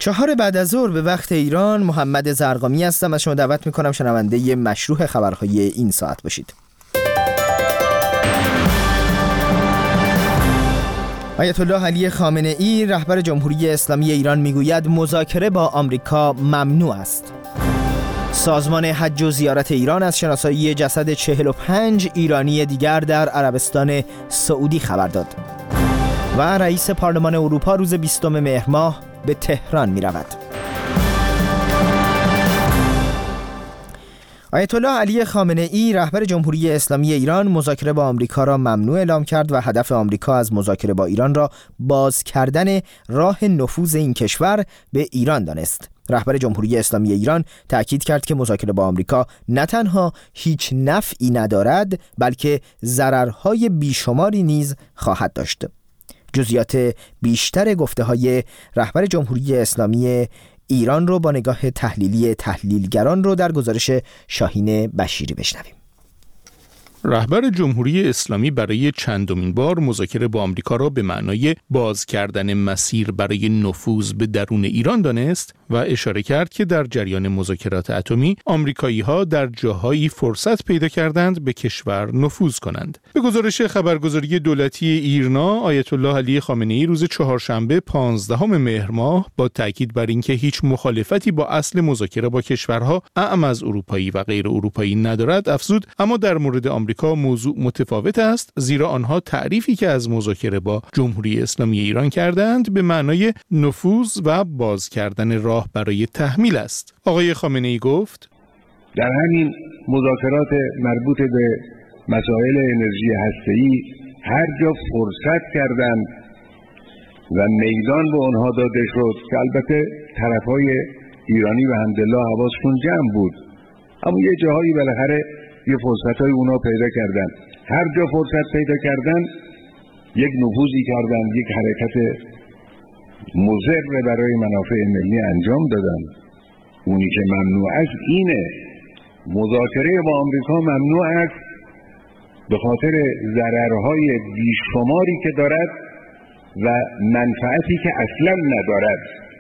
4 بعد از ظهر به وقت ایران. محمد زرقامی هستم و شما دعوت میکنم شنونده مشروع خبرهای این ساعت باشید. آیت الله علی خامنه ای رهبر جمهوری اسلامی ایران میگوید مذاکره با آمریکا ممنوع است. سازمان حج و زیارت ایران از شناسایی جسد 45 ایرانی دیگر در عربستان سعودی خبر داد. و رئیس پارلمان اروپا روز 20 مهر ماه به تهران می رود. آیت الله علی خامنه ای رهبر جمهوری اسلامی ایران مذاکره با آمریکا را ممنوع اعلام کرد و هدف آمریکا از مذاکره با ایران را باز کردن راه نفوذ این کشور به ایران دانست. رهبر جمهوری اسلامی ایران تأکید کرد که مذاکره با آمریکا نه تنها هیچ نفعی ندارد بلکه ضررهای بیشماری نیز خواهد داشت. جزئیات بیشتر گفته‌های رهبر جمهوری اسلامی ایران رو با نگاه تحلیلی تحلیلگران رو در گزارش شاهین بشیری بشنویم. رهبر جمهوری اسلامی برای چندمین بار مذاکره با آمریکا را به معنای باز کردن مسیر برای نفوذ به درون ایران دانست و اشاره کرد که در جریان مذاکرات اتمی آمریکایی‌ها در جاهایی فرصت پیدا کردند به کشور نفوذ کنند. به گزارش خبرگزاری دولتی ایرنا، آیت الله علی خامنه‌ای روز چهارشنبه 15 مهر ماه با تاکید بر اینکه هیچ مخالفتی با اصل مذاکره با کشورها اعم از اروپایی و غیر اروپایی ندارد افزود، اما در مورد آمریکا موضوع متفاوت است، زیرا آنها تعریفی که از مذاکره با جمهوری اسلامی ایران کردند به معنای نفوذ و باز کردن راه برای تحمیل است. آقای خامنه‌ای گفت در همین مذاکرات مربوط به مسائل انرژی هسته‌ای هر جا فرصت کردند و میدان به آنها داده شد که البته طرفهای ایرانی و الحمدلله حواسشون جمع بود، اما یه جاهایی بالاخره یه فرصت‌های اونا پیدا کردن. هر جا فرصت پیدا کردن یک نفوذی کردن، یک حرکت مضر برای منافع ملی انجام دادن. اونی که ممنوع است اینه، مذاکره با آمریکا ممنوع است به خاطر ضررهای بیشماری که دارد و منفعتی که اصلا ندارد.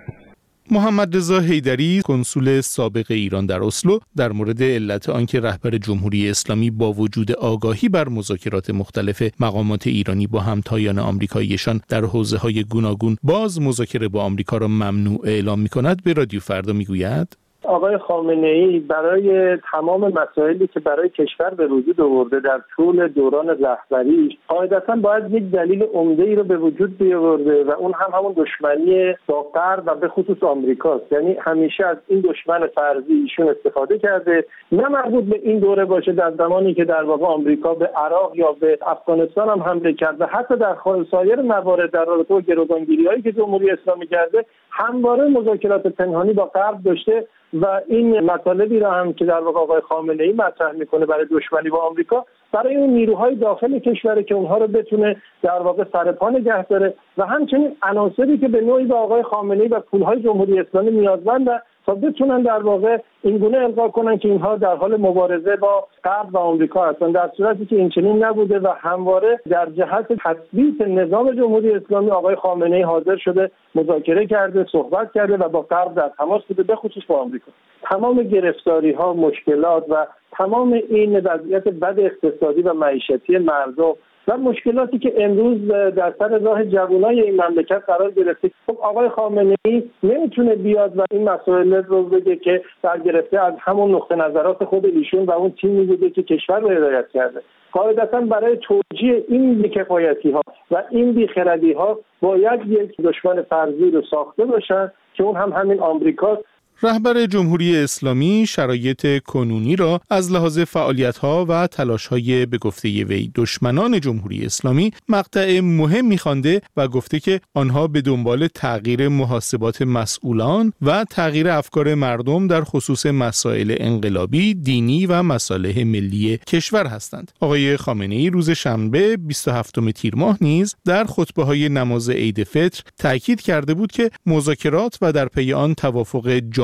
محمد رضا حیدری کنسول سابق ایران در اسلو در مورد علت آنکه رهبر جمهوری اسلامی با وجود آگاهی بر مذاکرات مختلف مقامات ایرانی با همتایان آمریکاییشان در حوزه‌های گوناگون باز مذاکره با آمریکا را ممنوع اعلام می‌کند به رادیو فردا می‌گوید آقای خامنه‌ای برای تمام مسائلی که برای کشور به وجود آورده در طول دوران رهبریش قاعدتاً باید یک دلیل عمده‌ای رو به وجود بیاورده و اون هم همون دشمنی با غرب و به خصوص آمریکاست. یعنی همیشه از این دشمن فرضی ایشون استفاده کرده، نه مربوط به این دوره باشه در زمانی که در واقع آمریکا به عراق یا به افغانستان هم حمله کرد و حتی در سایر موارد در رابطه با گروگانگیری‌هایی که جمهوری اسلامی کرده همواره مذاکرات پنهانی با غرب داشته و این مطالبی را هم که در واقع آقای خامنه‌ای مطرح میکنه برای دشمنی با آمریکا برای اون نیروهای داخل کشور که اونها رو بتونه در واقع سر پا نگه داره و همچنین عناصری که به نوعی به آقای خامنه‌ای و پولهای جمهوری اسلامی نیازمندن تا بتونن در واقع این گونه القا کنن که اینها در حال مبارزه با غرب و آمریکا هستند، در صورتی که این چنین نبوده و همواره در جهت تثبیت نظام جمهوری اسلامی آقای خامنه‌ای حاضر شده مذاکره کرده، صحبت کرده و با غرب در تماس بوده، به خصوص با آمریکا. تمام گرفتاری‌ها، مشکلات و تمام این وضعیت بد اقتصادی و معیشتی مردم و مشکلاتی که امروز در سر راه جوانای این مملکت قرار گرفته، خب آقای خامنه‌ای نمیتونه بیاد و این مسائل رو بگه که برگرفته از همون نقطه نظرات خود ایشون و اون تیمی بوده که کشور رو هدایت کرده. قاعدتاً برای توجیه این بی‌کفایتی‌ها و این بی‌خردی‌ها باید یک دشمن فرضی رو ساخته باشن که اون هم همین آمریکاست. رهبر جمهوری اسلامی شرایط کنونی را از لحاظ فعالیت‌ها و تلاش‌های به گفته وی دشمنان جمهوری اسلامی مقطع مهمی خوانده و گفته که آنها به دنبال تغییر محاسبات مسئولان و تغییر افکار مردم در خصوص مسائل انقلابی، دینی و مصالح ملی کشور هستند. آقای خامنه‌ای روز شنبه 27 تیر ماه نیز در خطبه‌های نماز عید فطر تاکید کرده بود که مذاکرات و در پی آن توافق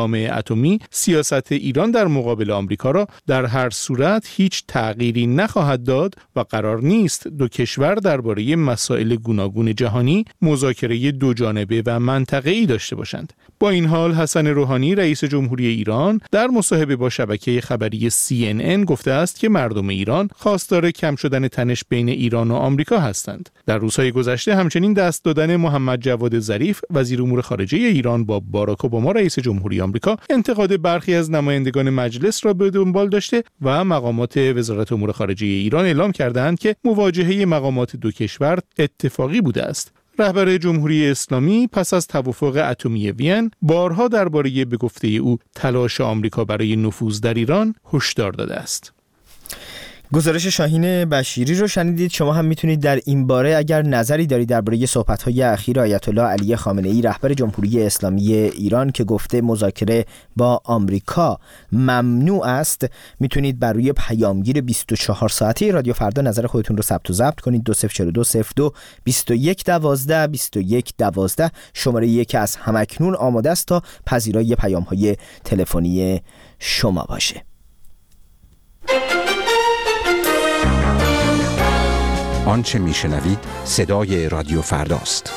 جامعه اتمی سیاست ایران در مقابل آمریکا را در هر صورت هیچ تغییری نخواهد داد و قرار نیست دو کشور درباره مسائل گوناگون جهانی مذاکره دو جانبه و منطقه‌ای داشته باشند. با این حال حسن روحانی رئیس جمهوری ایران در مصاحبه با شبکه خبری CNN گفته است که مردم ایران خواستار کم شدن تنش بین ایران و آمریکا هستند. در روزهای گذشته همچنین دست دادن محمد جواد ظریف وزیر امور خارجه ایران با باراک اوباما رئیس جمهوری آمریکا انتقاد برخی از نمایندگان مجلس را به دنبال داشته و مقامات وزارت امور خارجه ایران اعلام کردند که مواجهه مقامات دو کشور اتفاقی بوده است. رهبر جمهوری اسلامی پس از توافق اتمی وین بارها درباره به گفته او تلاش آمریکا برای نفوذ در ایران هشدار داده است. گزارش شاهین بشیری رو شنیدید. شما هم میتونید در این باره اگر نظری دارید درباره صحبت‌های اخیر آیت الله علی خامنه‌ای رهبر جمهوری اسلامی ایران که گفته مذاکره با آمریکا ممنوع است، میتونید بر روی پیامگیر 24 ساعته رادیو فردا نظر خودتون رو ثبت و ضبط کنید. 204202 2112 2112 شماره یک از همکنون آماده است تا پذیرای پیام‌های تلفنی شما باشه. آنچه میشنوید صدای رادیو فرداست.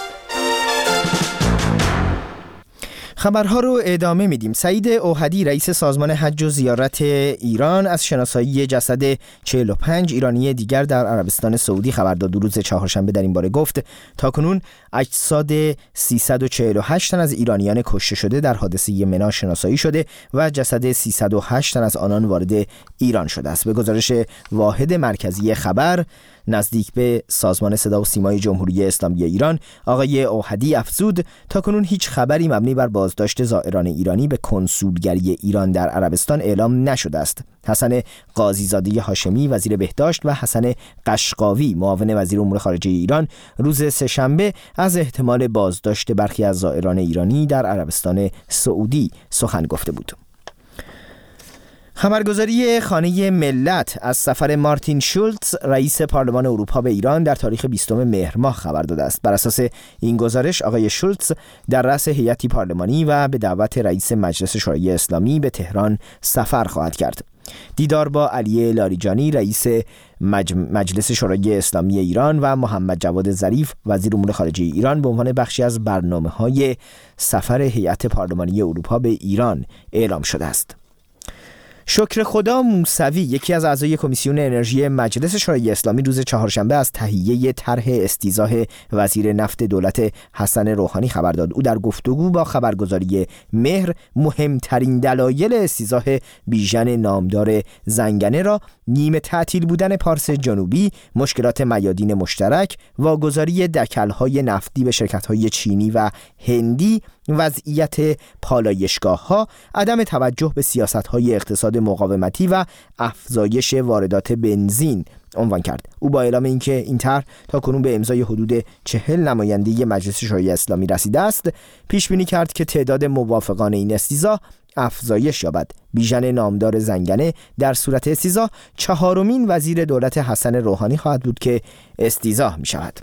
خبرها رو ادامه میدیم. سعید اوحدی رئیس سازمان حج و زیارت ایران از شناسایی جسد 45 ایرانی دیگر در عربستان سعودی خبر داد. روز چهارشنبه در این باره گفت تاکنون اجساد 348 تن از ایرانیان کشته شده در حادثه منی شناسایی شده و جسد 308 تن از آنان وارد ایران شده است. به گزارش واحد مرکزی خبر نزدیک به سازمان صدا و سیمای جمهوری اسلامی ایران، آقای اوحدی افزود تاکنون هیچ خبری مبنی بر بازداشت زائران ایرانی به کنسولگری ایران در عربستان اعلام نشده است. حسن قاضیزاده هاشمی وزیر بهداشت و حسن قشقاوی معاون وزیر امور خارجه ایران روز سه‌شنبه از احتمال بازداشت برخی از زائران ایرانی در عربستان سعودی سخن گفته بود. خبرگزاری خانه ملت از سفر مارتین شولتز رئیس پارلمان اروپا به ایران در تاریخ 20 مهر ماه خبر داده است. بر اساس این گزارش آقای شولتز در رأس هیئتی پارلمانی و به دعوت رئیس مجلس شورای اسلامی به تهران سفر خواهد کرد. دیدار با علی لاریجانی رئیس مجلس شورای اسلامی ایران و محمد جواد ظریف وزیر امور خارجه ایران به عنوان بخشی از برنامه‌های سفر هیئت پارلمانی اروپا به ایران اعلام شده است. شکر خدا موسوی یکی از اعضای کمیسیون انرژی مجلس شورای اسلامی روز چهارشنبه از تهیه طرح استیضاح وزیر نفت دولت حسن روحانی خبر داد. او در گفتگو با خبرگزاری مهر مهمترین دلایل استیضاح بیژن نامدار زنگنه را نیمه تعطیل بودن پارس جنوبی، مشکلات میادین مشترک، واگذاری دکل‌های نفتی به شرکت‌های چینی و هندی، وضعیت پالایشگاه‌ها، عدم توجه به سیاست‌های اقتصاد مقاومتی و افزایش واردات بنزین عنوان کرد. او با اعلام اینکه این طرح تاکنون به امضای حدود 40 نماینده مجلس شورای اسلامی رسیده است، پیش بینی کرد که تعداد موافقان این استیضاح افزایش یابد. بیژن نامدار زنگنه در صورت استیضاح چهارمین وزیر دولت حسن روحانی خواهد بود که استیضاح می شود.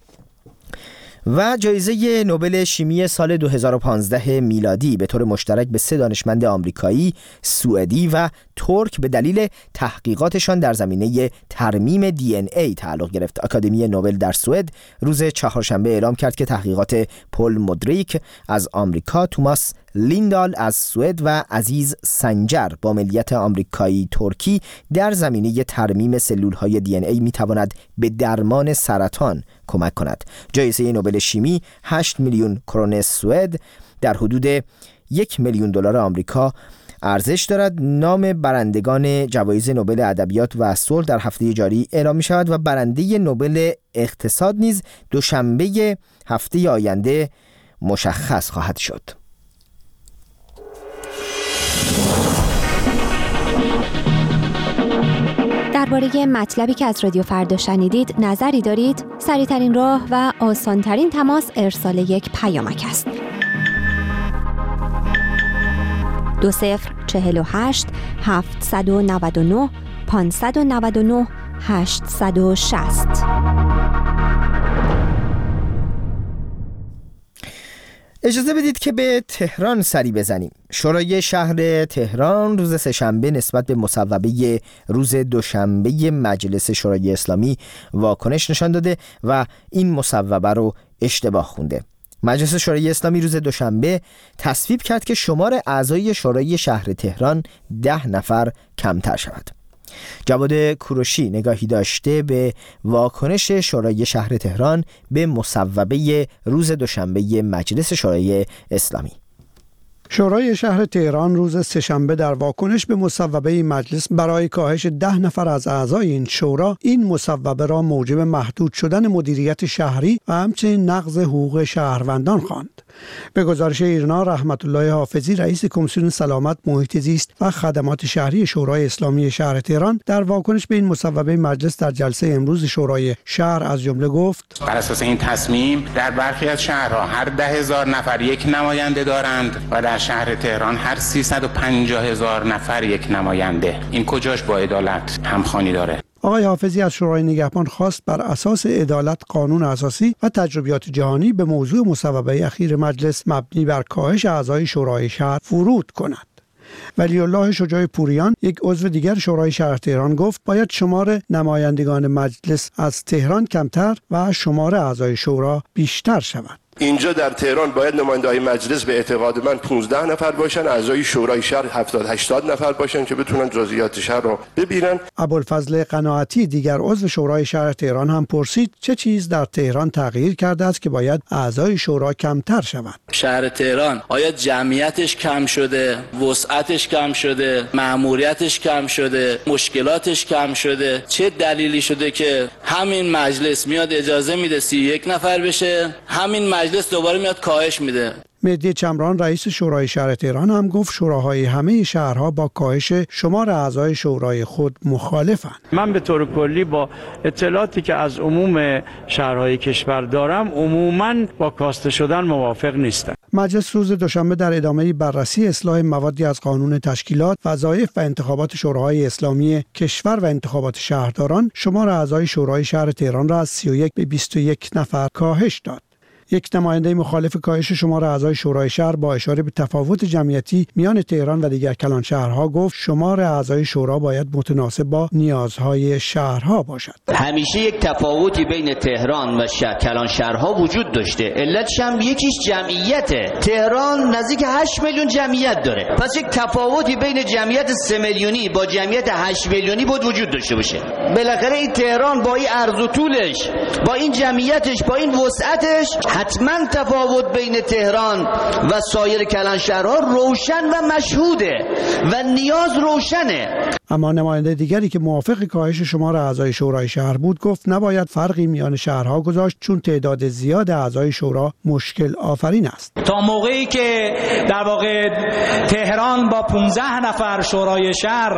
و جایزه نوبل شیمی سال 2015 میلادی به طور مشترک به 3 دانشمند آمریکایی، سوئدی و ترک به دلیل تحقیقاتشان در زمینه ترمیم DNA تعلق گرفت. آکادمی نوبل در سوئد روز چهارشنبه اعلام کرد که تحقیقات پل مودریک از آمریکا، توماس لیندال از سوئد و عزیز سنجر با ملیت آمریکایی ترکی در زمینه ترمیم سلول‌های DNA می‌تواند به درمان سرطان کمک کند. جایزه نوبل شیمی 8 میلیون کرون سوئد در حدود 1 میلیون دلار آمریکا ارزش دارد. نام برندگان جوایز نوبل ادبیات و صلح در هفته جاری اعلام می شود و برنده نوبل اقتصاد نیز دوشنبه هفته آینده مشخص خواهد شد. درباره مطلبی که از رادیو فردا شنیدید نظری دارید؟ سریع‌ترین راه و آسان‌ترین تماس ارسال یک پیامک است. 2048 799 599 860. اجازه بدید که به تهران سری بزنیم. شورای شهر تهران روز سه‌شنبه نسبت به مصوبه روز دوشنبه مجلس شورای اسلامی واکنش نشان داده و این مصوبه رو اشتباه خونده. مجلس شورای اسلامی روز دوشنبه تصویب کرد که شمار اعضای شورای شهر تهران 10 نفر کمتر شود. جواد کوروشی نگاهی داشته به واکنش شورای شهر تهران به مصوبه روز دوشنبه مجلس شورای اسلامی. شورای شهر تهران روز سه‌شنبه در واکنش به مصوبه مجلس برای کاهش 10 نفر از اعضای این شورا این مصوبه را موجب محدود شدن مدیریت شهری و همچنین نقض حقوق شهروندان خواند. به گزارش ایرنا رحمت الله حافظی رئیس کمیسیون سلامت، محیط زیست و خدمات شهری شورای اسلامی شهر تهران در واکنش به این مصوبه مجلس در جلسه امروز شورای شهر از جمله گفت: بر اساس این تصمیم در برخی از شهرها هر 10,000 نفر یک نماینده دارند و در شهر تهران هر 350,000 نفر یک نماینده. این کجاش با عدالت همخوانی داره؟ آقای حافظی از شورای نگهبان خواست بر اساس عدالت، قانون اساسی و تجربیات جهانی به موضوع مصوبه اخیر مجلس مبنی بر کاهش اعضای شورای شهر ورود کند. ولی الله شجاع پوریان، یک عضو دیگر شورای شهر تهران، گفت باید شمار نمایندگان مجلس از تهران کمتر و شمار اعضای شورا بیشتر شود. اینجا در تهران باید نماینده‌های مجلس به اعتقاد من 15 نفر باشن، اعضای شورای شهر 70-80 نفر باشن که بتونن جزئیات شهر رو ببینن. ابوالفضل قناعتی دیگر عضو شورای شهر تهران هم پرسید چه چیز در تهران تغییر کرده است که باید اعضای شورا کمتر شود. شهر تهران آیا جمعیتش کم شده، وسعتش کم شده، مأموریتش کم شده، مشکلاتش کم شده؟ چه دلیلی شده که همین مجلس میاد اجازه میده 31 نفر بشه، همین مجلس دوباره میاد کاهش میده؟ مهدی چمران رئیس شورای شهر تهران هم گفت شوراهای همه شهرها با کاهش شمار اعضای شورای خود مخالفند. من به طور کلی با اطلاعاتی که از عموم شهرهای کشور دارم عموماً با کاسته شدن موافق نیستم. مجلس روز دوشنبه در ادامه بررسی اصلاح موادی از قانون تشکیلات، وظایف و انتخابات شوراهای اسلامی کشور و انتخابات شهرداران شمار اعضای شورای شهر تهران را از 31 به 21 نفر کاهش داد. یک نماینده مخالف کاهش شمار اعضای شورای شهر با اشاره به تفاوت جمعیتی میان تهران و دیگر کلان شهرها گفت شمار اعضای شورا باید متناسب با نیازهای شهرها باشد. همیشه یک تفاوتی بین تهران و کلان شهرها وجود داشته. علتش هم یکیش جمعیته. تهران نزدیک 8 میلیون جمعیت داره. پس یک تفاوتی بین جمعیت 3 میلیونی با جمعیت 8 میلیونی بود وجود داشته باشه. بالاخره این تهران با این عرض و طولش، با این جمعیتش، با این وسعتش حتما تفاوت بین تهران و سایر کلان شهرها روشن و مشهوده و نیاز روشنه. اما نماینده دیگری که موافق کاهش شمار اعضای شورای شهر بود گفت نباید فرقی میان شهرها گذاشت چون تعداد زیاد اعضای شورا مشکل آفرین است. تا موقعی که در واقع تهران با 15 نفر شورای شهر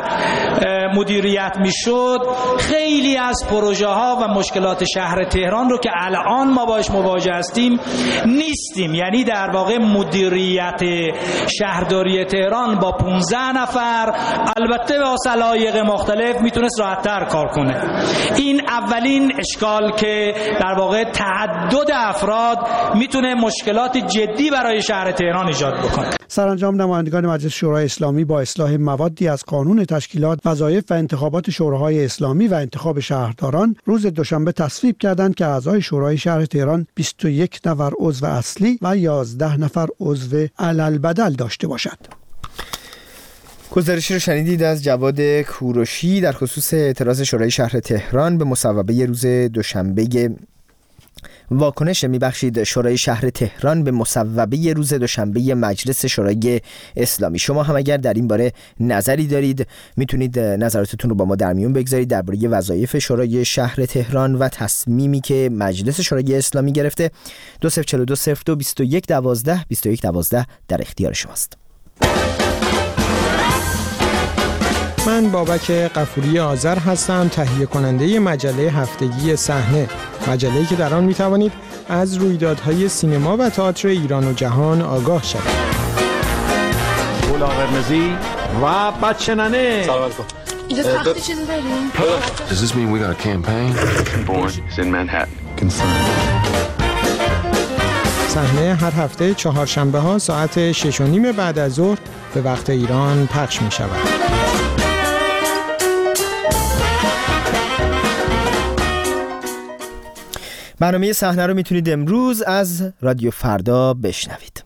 مدیریت میشد، خیلی از پروژه ها و مشکلات شهر تهران رو که الان ما باش مواجه هستیم نیستیم. یعنی در واقع مدیریت شهرداری تهران با 15 نفر البته با سلایق مختلف میتونست راحت‌تر کار کنه. این اولین اشکال که در واقع تعدد افراد میتونه مشکلات جدی برای شهر تهران ایجاد بکنه. سرانجام نمایندگان مجلس شورای اسلامی با اصلاح موادی از قانون تشکیلات، وظایف و انتخابات شوراهای اسلامی و انتخاب شهرداران روز دوشنبه تصویب کردند که اعضای شورای شهر تهران 21 نفر عضو اصلی و 11 نفر عضو علالبدل داشته باشد. گزارشی رو شنیدید از جواد کوروشی در خصوص اعتراض شورای شهر تهران به مصوبه روز دوشنبه شورای شهر تهران به مصوبه روز دوشنبه مجلس شورای اسلامی. شما هم اگر در این باره نظری دارید میتونید نظراتتون رو با ما در میون بگذارید درباره وظایف شورای شهر تهران و تصمیمی که مجلس شورای اسلامی گرفته. 2042022112 در اختیار شماست. من بابک غفوری آذر هستم، تهیه کننده مجله هفتگی صحنه، مجله‌ای که در آن می‌توانید از رویدادهای سینما و تئاتر ایران و جهان آگاه شوید. گل قرمزی و بچه ننه. سلام علیکم. اینجا تخت چیزی داریم؟ Does this mean we got a campaign? Born is in Manhattan. Confirmed. صحنه هر هفته چهارشنبه ها ساعت 6:30 بعد از ظهر به وقت ایران پخش می شود. برنامه صحنه رو میتونید امروز از رادیو فردا بشنوید.